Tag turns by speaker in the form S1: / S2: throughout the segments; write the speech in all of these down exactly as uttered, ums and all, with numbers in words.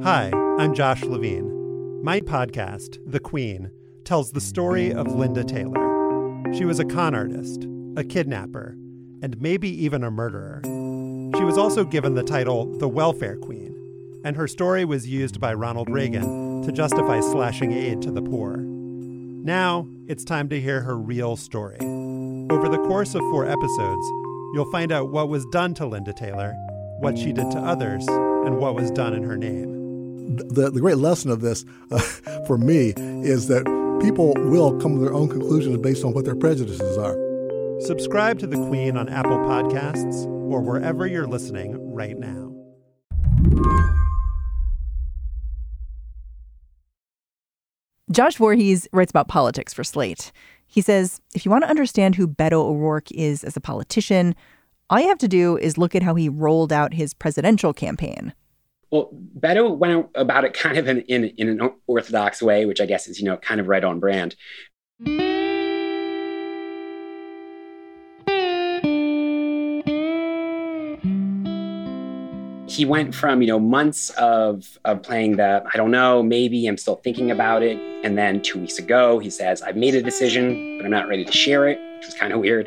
S1: Hi, I'm Josh Levine. My podcast, The Queen, tells the story of Linda Taylor. She was a con artist, a kidnapper, and maybe even a murderer. She was also given the title the Welfare Queen, and her story was used by Ronald Reagan to justify slashing aid to the poor. Now, it's time to hear her real story. Over the course of four episodes, you'll find out what was done to Linda Taylor, what she did to others, and what was done in her name.
S2: The, the great lesson of this uh, for me is that people will come to their own conclusions based on what their prejudices are.
S1: Subscribe to The Queen on Apple Podcasts or wherever you're listening right now.
S3: Josh Voorhees writes about politics for Slate. He says, if you want to understand who Beto O'Rourke is as a politician, all you have to do is look at how he rolled out his presidential campaign.
S4: Well, Beto went about it kind of in, in, in an orthodox way, which I guess is, you know, kind of right on brand. He went from, you know, months of, of playing the, I don't know, maybe I'm still thinking about it. And then two weeks ago, he says, I've made a decision, but I'm not ready to share it, which was kind of weird.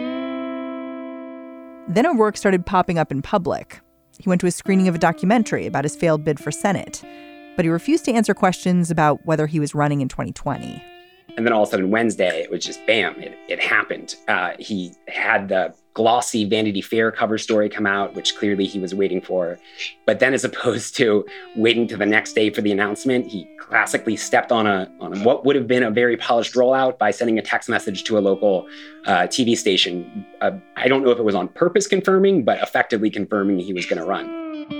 S3: Then O'Rourke started popping up in public. He went to a screening of a documentary about his failed bid for Senate, but he refused to answer questions about whether he was running in twenty twenty.
S4: And then all of a sudden Wednesday, it was just bam, it, it happened. Uh, he had the glossy Vanity Fair cover story come out, which clearly he was waiting for. But then as opposed to waiting to the next day for the announcement, he classically stepped on a on what would have been a very polished rollout by sending a text message to a local uh, T V station. Uh, I don't know if it was on purpose confirming, but effectively confirming he was going to run.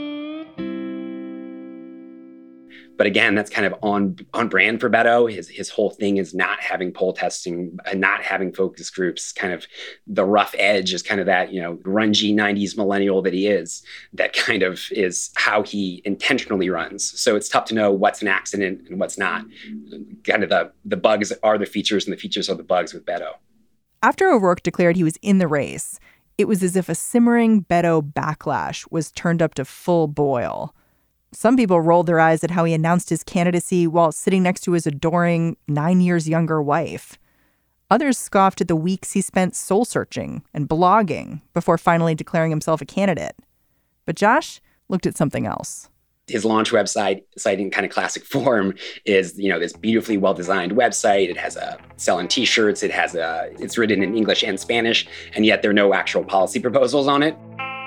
S4: But again, that's kind of on on brand for Beto. His his whole thing is not having poll testing, uh, not having focus groups. Kind of the rough edge is kind of that, you know, grungy nineties millennial that he is. That kind of is how he intentionally runs. So it's tough to know what's an accident and what's not. Kind of the the bugs are the features and the features are the bugs with Beto.
S3: After O'Rourke declared he was in the race, it was as if a simmering Beto backlash was turned up to full boil. Some people rolled their eyes at how he announced his candidacy while sitting next to his adoring nine years younger wife. Others scoffed at the weeks he spent soul-searching and blogging before finally declaring himself a candidate. But Josh looked at something else.
S4: His launch website, citing kind of classic form, is, you know, this beautifully well-designed website. It has a selling T-shirts. It has a, it's written in English and Spanish, and yet there are no actual policy proposals on it.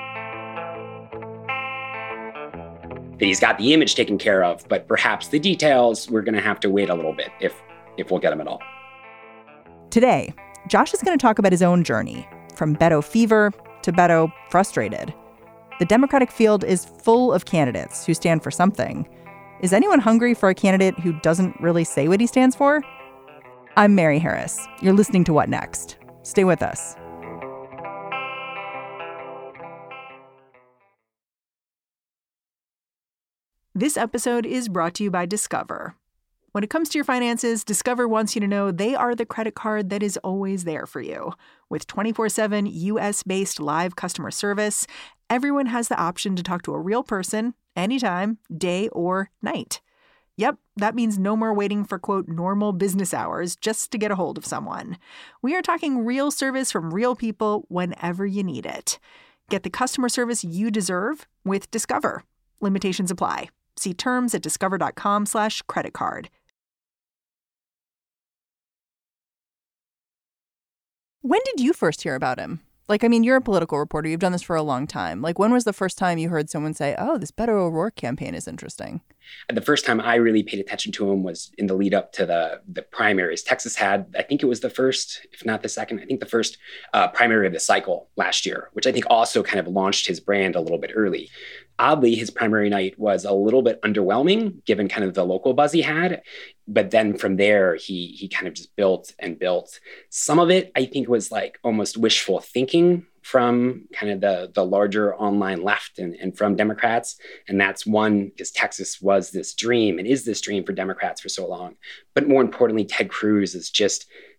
S4: That he's got the image taken care of, but perhaps the details, we're going to have to wait a little bit if if we'll get them at all.
S3: Today, Josh is going to talk about his own journey, from Beto fever to Beto frustrated. The Democratic field is full of candidates who stand for something. Is anyone hungry for a candidate who doesn't really say what he stands for? I'm Mary Harris. You're listening to What Next? Stay with us. This episode is brought to you by Discover. When it comes to your finances, Discover wants you to know they are the credit card that is always there for you. With twenty-four seven U S-based live customer service, everyone has the option to talk to a real person anytime, day or night. Yep, that means no more waiting for, quote, normal business hours just to get a hold of someone. We are talking real service from real people whenever you need it. Get the customer service you deserve with Discover. Limitations apply. See terms at discover.com slash credit card. When did you first hear about him? Like, I mean, you're a political reporter. You've done this for a long time. Like, when was the first time you heard someone say, oh, this Beto O'Rourke campaign is interesting?
S4: The first time I really paid attention to him was in the lead up to the, the primaries. Texas had, I think it was the first, if not the second, I think the first uh, primary of the cycle last year, which I think also kind of launched his brand a little bit early. Oddly, his primary night was a little bit underwhelming, given kind of the local buzz he had. But then from there, he he kind of just built and built. Some of it, I think, was like almost wishful thinking from kind of the, the larger online left and, and from Democrats. And that's one, because Texas was this dream and is this dream for Democrats for so long. But more importantly, Ted Cruz is just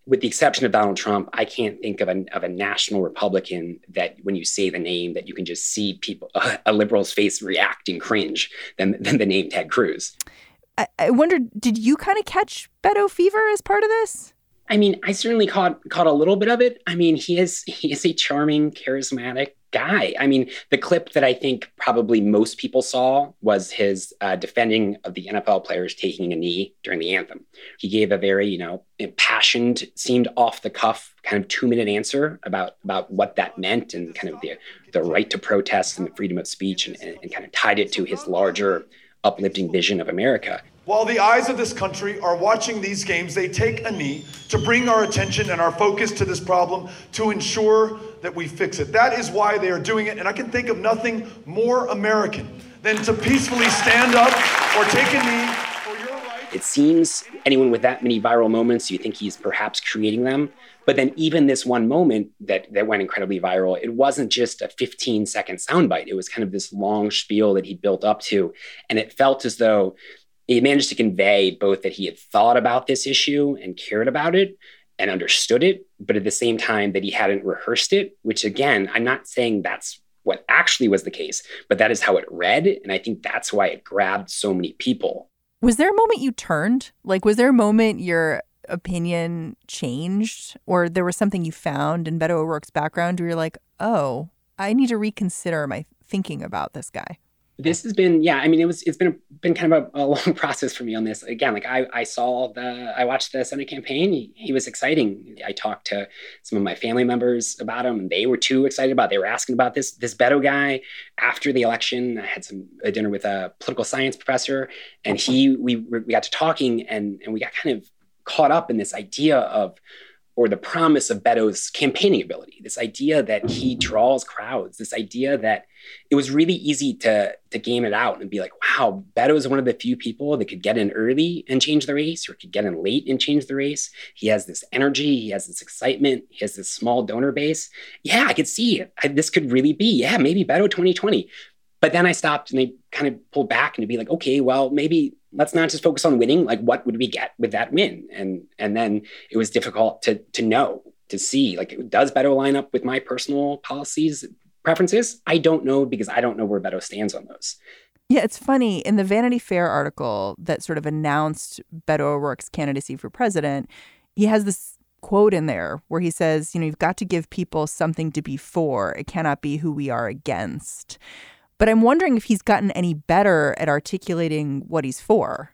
S4: with the exception of Donald Trump, I can't think of a, of a national Republican that when you say the name that you can just see people, uh, a liberal's face react and cringe than, than the name Ted Cruz.
S3: I, I wondered, did you kind of catch Beto fever as part of this?
S4: I mean, I certainly caught caught a little bit of it. I mean, he is he is a charming, charismatic guy. I mean, the clip that I think probably most people saw was his uh, defending of the N F L players taking a knee during the anthem. He gave a very, you know, impassioned, seemed off the cuff, kind of two minute answer about about what that meant and kind of the the right to protest and the freedom of speech, and, and, and kind of tied it to his larger uplifting vision of America.
S5: While the eyes of this country are watching these games, they take a knee to bring our attention and our focus to this problem to ensure that we fix it. That is why they are doing it, and I can think of nothing more American than to peacefully stand up or take a knee for your right.
S4: It seems anyone with that many viral moments, you think he's perhaps creating them. But then even this one moment that, that went incredibly viral, it wasn't just a fifteen second soundbite. It was kind of this long spiel that he built up to, and it felt as though he managed to convey both that he had thought about this issue and cared about it and understood it, but at the same time that he hadn't rehearsed it, which again, I'm not saying that's what actually was the case, but that is how it read. And I think that's why it grabbed so many people.
S3: Was there a moment you turned? Like, was there a moment your opinion changed, or there was something you found in Beto O'Rourke's background where you're like, oh, I need to reconsider my thinking about this guy?
S4: This has been, yeah, I mean, it was, it's been, a, been kind of a, a long process for me on this. Again, like I, I saw the, I watched the Senate campaign. He, he was exciting. I talked to some of my family members about him, and they were too excited about it. They were asking about this, this Beto guy. After the election, I had some a dinner with a political science professor, and he, we, we got to talking, and, and we got kind of caught up in this idea of, or the promise of Beto's campaigning ability, this idea that he draws crowds, this idea that it was really easy to, to game it out and be like, wow, Beto is one of the few people that could get in early and change the race, or could get in late and change the race. He has this energy, he has this excitement, he has this small donor base. Yeah, I could see it. I, this could really be, yeah, maybe Beto twenty twenty. But then I stopped and they kind of pulled back and to be like, okay, well, maybe let's not just focus on winning. Like, what would we get with that win? And and then it was difficult to to know, to see, like, does Beto line up with my personal policies, preferences? I don't know, because I don't know where Beto stands on those.
S3: Yeah, it's funny. In the Vanity Fair article that sort of announced Beto O'Rourke's candidacy for president, he has this quote in there where he says, you know, you've got to give people something to be for. It cannot be who we are against. But I'm wondering if he's gotten any better at articulating what he's for.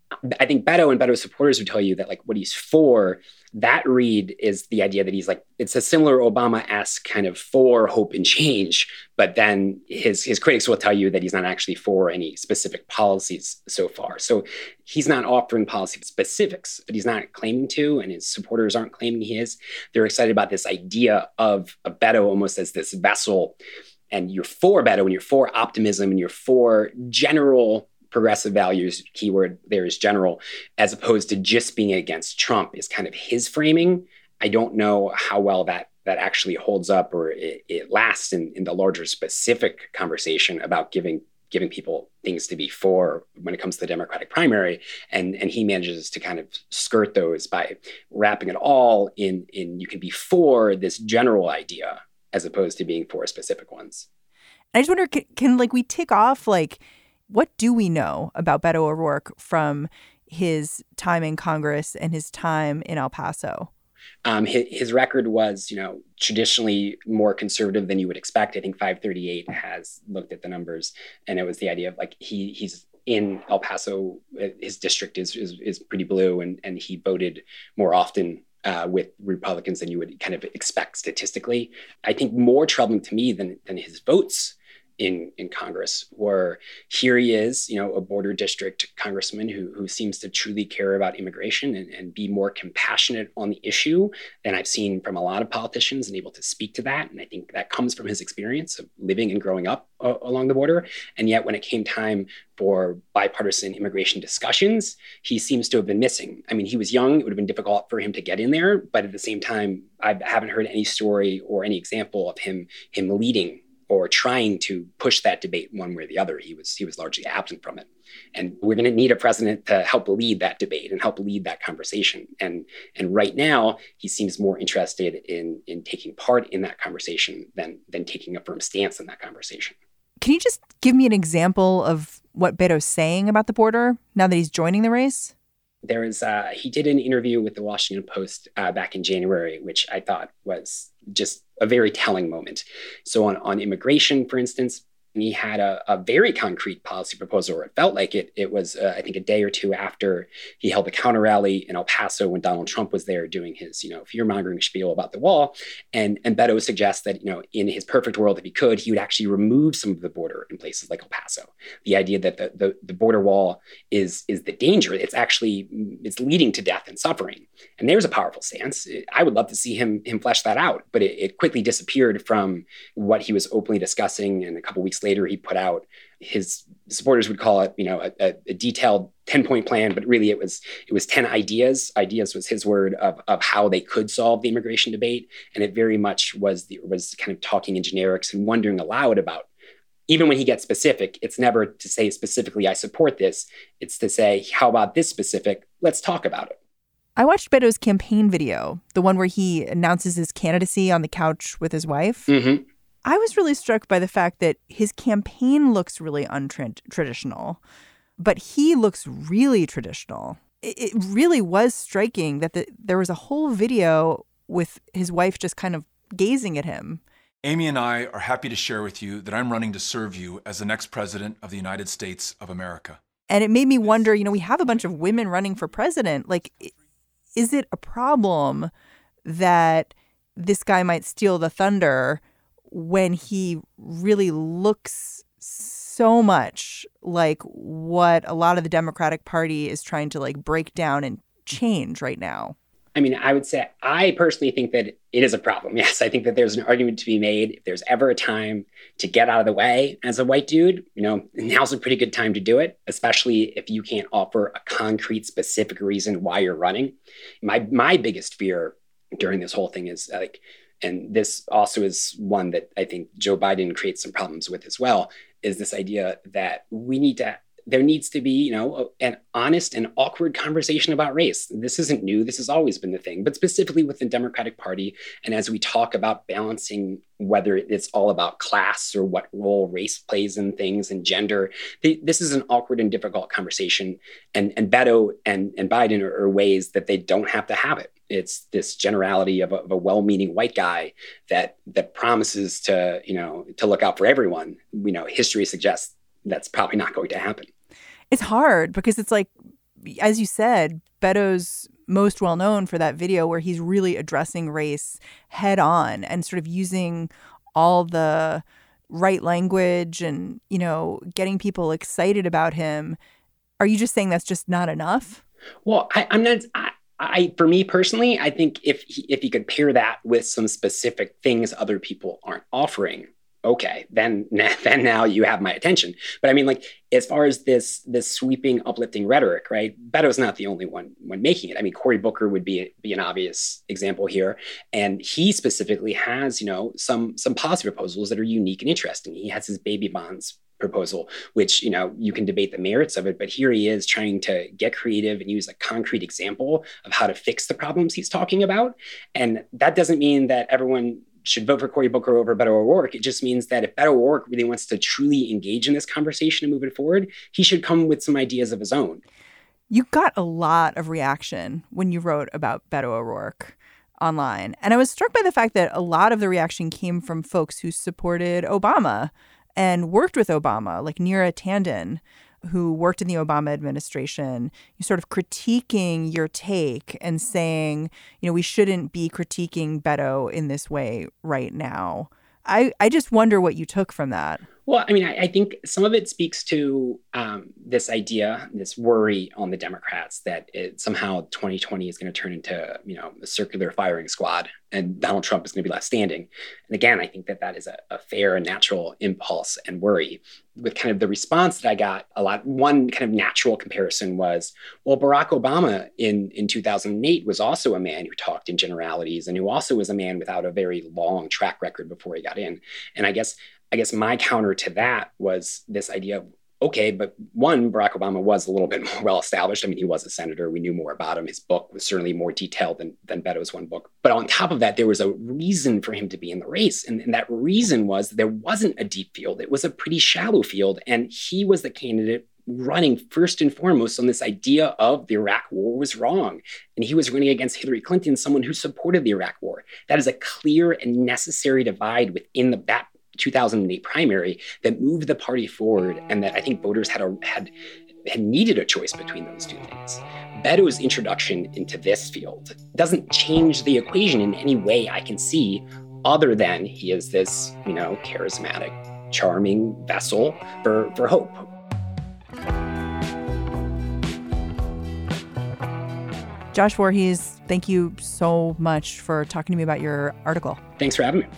S4: I think Beto and Beto's supporters would tell you that, like, what he's for, that read is the idea that he's like, it's a similar Obama-esque kind of for hope and change. But then his his critics will tell you that he's not actually for any specific policies so far. So he's not offering policy specifics, but he's not claiming to, and his supporters aren't claiming he is. They're excited about this idea of a Beto almost as this vessel. And you're for Beto, and you're for optimism, and you're for general progressive values. Keyword there is general, as opposed to just being against Trump is kind of his framing. I don't know how well that that actually holds up, or it, it lasts in, in the larger specific conversation about giving giving people things to be for when it comes to the Democratic primary. And, and he manages to kind of skirt those by wrapping it all in, in you can be for this general idea, as opposed to being for specific ones.
S3: I just wonder, can, can like we tick off, like, what do we know about Beto O'Rourke from his time in Congress and his time in El Paso?
S4: Um, his, his record was, you know, traditionally more conservative than you would expect. I think five thirty-eight has looked at the numbers, and it was the idea of, like, he he's in El Paso, his district is is, is pretty blue, and and he voted more often Uh, with Republicans than you would kind of expect statistically. I think more troubling to me than than his votes in in Congress were, here he is, you know, a border district congressman who who seems to truly care about immigration and, and be more compassionate on the issue than I've seen from a lot of politicians, and able to speak to that. And I think that comes from his experience of living and growing up uh, along the border. And yet when it came time for bipartisan immigration discussions, he seems to have been missing. I mean, he was young. It would have been difficult for him to get in there. But at the same time, I haven't heard any story or any example of him him leading or trying to push that debate one way or the other. He was he was largely absent from it. And we're going to need a president to help lead that debate and help lead that conversation. And, and right now, he seems more interested in, in taking part in that conversation than, than taking a firm stance in that conversation.
S3: Can you just give me an example of what Beto's saying about the border now that he's joining the race?
S4: There is, uh, he did an interview with the Washington Post uh, back in January, which I thought was just a very telling moment. So on, on immigration, for instance, he had a, a very concrete policy proposal, or it felt like it. It was, uh, I think, a day or two after he held a counter rally in El Paso when Donald Trump was there doing his, you know, fear-mongering spiel about the wall. And, and Beto suggests that, you know, in his perfect world, if he could, he would actually remove some of the border in places like El Paso. The idea that the, the, the border wall is, is the danger. It's actually, it's leading to death and suffering. And there's a powerful stance. I would love to see him, him flesh that out, but it, it quickly disappeared from what he was openly discussing. And a couple weeks later, he put out, his supporters would call it, you know, a, a detailed ten-point plan, but really it was it was ten ideas. Ideas was his word of, of how they could solve the immigration debate, and it very much was the, was kind of talking in generics and wondering aloud about. Even when he gets specific, it's never to say specifically, I support this. It's to say, how about this specific? Let's talk about it.
S3: I watched Beto's campaign video, the one where he announces his candidacy on the couch with his wife.
S4: Mm-hmm.
S3: I was really struck by the fact that his campaign looks really untraditional, but he looks really traditional. It, it really was striking that the, there was a whole video with his wife just kind of gazing at him.
S6: Amy and I are happy to share with you that I'm running to serve you as the next president of the United States of America.
S3: And it made me wonder, you know, we have a bunch of women running for president. Like, is it a problem that this guy might steal the thunder when he really looks so much like what a lot of the Democratic Party is trying to like break down and change right now?
S4: I mean, I would say I personally think that it is a problem. Yes, I think that there's an argument to be made. If there's ever a time to get out of the way as a white dude, you know, now's a pretty good time to do it, especially if you can't offer a concrete, specific reason why you're running. My my biggest fear during this whole thing is like, and this also is one that I think Joe Biden creates some problems with as well, is this idea that we need to, there needs to be, you know, an honest and awkward conversation about race. This isn't new. This has always been the thing, but specifically within the Democratic Party. And as we talk about balancing whether it's all about class or what role race plays in things and gender, they, this is an awkward and difficult conversation. And, and Beto and, and Biden are, are ways that they don't have to have it. It's this generality of a, of a well-meaning white guy that that promises to, you know, to look out for everyone. You know, history suggests that's probably not going to happen.
S3: It's hard because it's like, as you said, Beto's most well known for that video where he's really addressing race head on and sort of using all the right language and, you know, getting people excited about him. Are you just saying that's just not enough?
S4: Well, I, I'm not. I, I, for me personally, I think if he, if he could pair that with some specific things other people aren't offering, okay, then then now you have my attention. But I mean, like, as far as this this sweeping, uplifting rhetoric, right? Beto's not the only one one making it. I mean, Cory Booker would be be an obvious example here, and he specifically has, you know, some some policy proposals that are unique and interesting. He has his baby bonds proposal, which, you know, you can debate the merits of it, but here he is trying to get creative and use a concrete example of how to fix the problems he's talking about. And that doesn't mean that everyone should vote for Cory Booker over Beto O'Rourke. It just means that if Beto O'Rourke really wants to truly engage in this conversation and move it forward, he should come with some ideas of his own.
S3: You got a lot of reaction when you wrote about Beto O'Rourke online. And I was struck by the fact that a lot of the reaction came from folks who supported Obama and worked with Obama, like Neera Tanden, who worked in the Obama administration, you sort of critiquing your take and saying, you know, we shouldn't be critiquing Beto in this way right now. I, I just wonder what you took from that.
S4: Well, I mean, I, I think some of it speaks to um, this idea, this worry on the Democrats that it, somehow twenty twenty is going to turn into, you know, a circular firing squad and Donald Trump is going to be left standing. And again, I think that that is a, a fair and natural impulse and worry. With kind of the response that I got a lot, one kind of natural comparison was, well, Barack Obama in, in two thousand eight was also a man who talked in generalities and who also was a man without a very long track record before he got in. And I guess I guess my counter to that was this idea of, okay, but one, Barack Obama was a little bit more well-established. I mean, he was a senator. We knew more about him. His book was certainly more detailed than, than Beto's one book. But on top of that, there was a reason for him to be in the race. And, and that reason was there wasn't a deep field. It was a pretty shallow field. And he was the candidate running first and foremost on this idea of the Iraq war was wrong. And he was running against Hillary Clinton, someone who supported the Iraq war. That is a clear and necessary divide within the that two thousand eight primary that moved the party forward, and that I think voters had a, had had needed a choice between those two things. Beto's introduction into this field doesn't change the equation in any way I can see, other than he is this, you know, charismatic, charming vessel for, for hope.
S3: Josh Voorhees, thank you so much for talking to me about your article.
S4: Thanks for having me.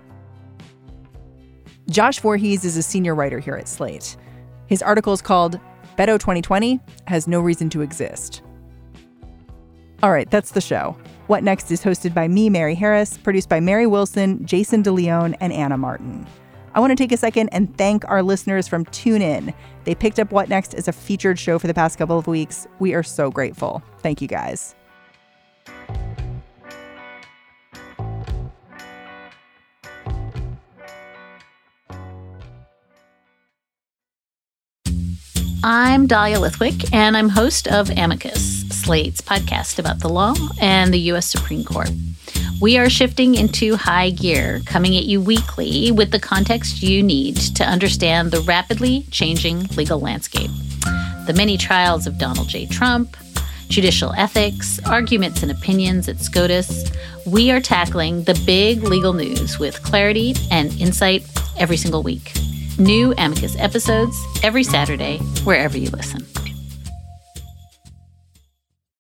S3: Josh Voorhees is a senior writer here at Slate. His article is called Beto twenty twenty Has No Reason to Exist. All right, that's the show. What Next is hosted by me, Mary Harris, produced by Mary Wilson, Jason DeLeon, and Anna Martin. I want to take a second and thank our listeners from TuneIn. They picked up What Next as a featured show for the past couple of weeks. We are so grateful. Thank you, guys.
S7: I'm Dahlia Lithwick, and I'm host of Amicus, Slate's podcast about the law and the U S Supreme Court. We are shifting into high gear, coming at you weekly with the context you need to understand the rapidly changing legal landscape. The many trials of Donald J. Trump, judicial ethics, arguments and opinions at SCOTUS. We are tackling the big legal news with clarity and insight every single week. New Amicus episodes every Saturday, wherever you listen.